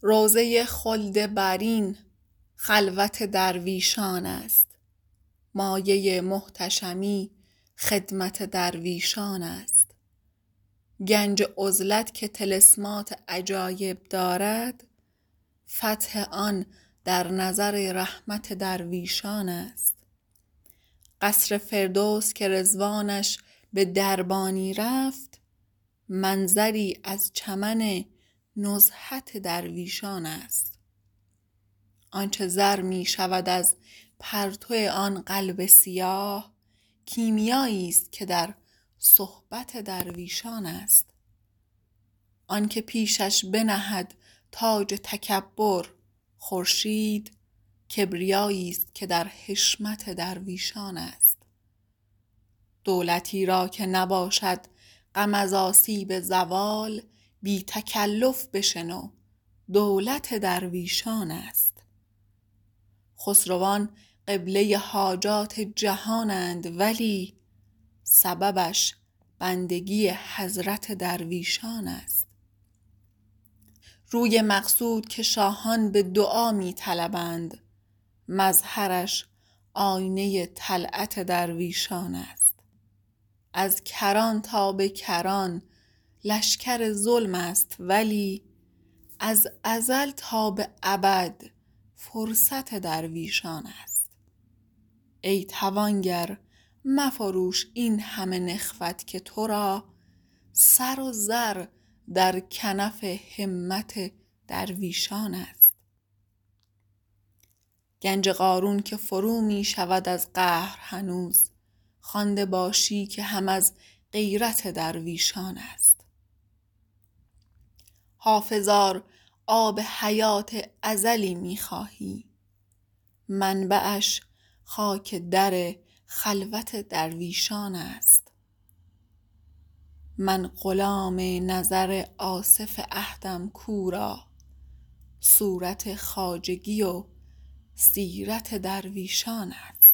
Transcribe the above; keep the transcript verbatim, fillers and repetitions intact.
روضه خلد برین خلوت درویشان است. مایه محتشمی خدمت درویشان است. گنج عزلت که طلسمات عجایب دارد، فتح آن در نظر رحمت درویشان است. قصر فردوس که رضوانش به دربانی رفت، منظری از چمن نزهت درویشان است. آنچه زر می شود از پرتو آن قلب سیاه، کیمیایی است که در صحبت درویشان است. آنکه پیشش بنهد تاج تکبر خورشید، کبریایی است که در حشمت درویشان است. دولتی را که نباشد غم از آسیب زوال، بی تکلف بشنو دولت درویشان است. خسروان قبله حاجات جهانند، ولی سببش بندگی حضرت درویشان است. روی مقصود که شاهان به دعا می طلبند، مظهرش آینه طلعت درویشان است. از کران تا به کران لشکر ظلم است، ولی از ازل تا به ابد فرصت درویشان است. ای توانگر مفروش این همه نخوت، که تو را سر و زر در کنف همت درویشان است. گنج قارون که فرو می شود از قهر هنوز، خوانده باشی که هم از غیرت درویشان است. حافظار آب حیات ازلی می خواهی، منبعش خاک در خلوت درویشان است. من غلام نظر آصف عهدم کو را، صورت خواجگی و سیرت درویشان است.